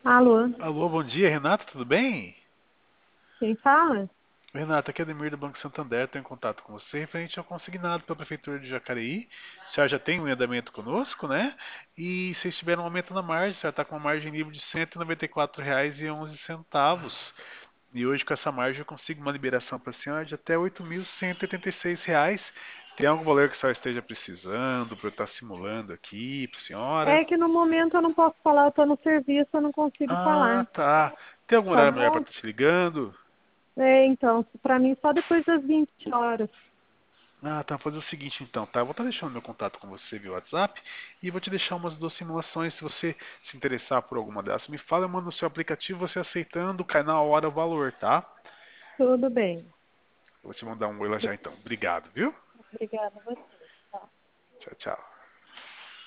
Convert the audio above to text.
Alô, Alô, bom dia, Renata, tudo bem? quem fala? Renata, aqui é Ademir do Banco Santander, estou em contato com você referente ao consignado pela Prefeitura de Jacareí. A senhora já tem um andamento conosco, né? E vocês tiveram um aumento na margem, a senhora está com uma margem livre de R$ 194,11. E hoje, com essa margem, eu consigo uma liberação para a senhora de até R$ 8.186. Tem algum valor que a senhora esteja precisando para eu estar simulando aqui para a senhora? É que no momento eu não posso falar, eu tô no serviço, eu não consigo Ah, falar, tá. Tem algum tá horário melhor para bom? estar te ligando? É, então, pra mim só depois das 20 horas. Ah, tá. Vou fazer o seguinte então, tá? Eu vou estar deixando meu contato com você via WhatsApp e vou te deixar umas duas simulações. Se você se interessar por alguma dessas, me fala, eu mando no seu aplicativo, você aceitando, cai na hora o valor, tá? Tudo bem. Eu vou te mandar um oi lá já então. Obrigado, viu? Obrigada a você. Tá. Tchau, tchau.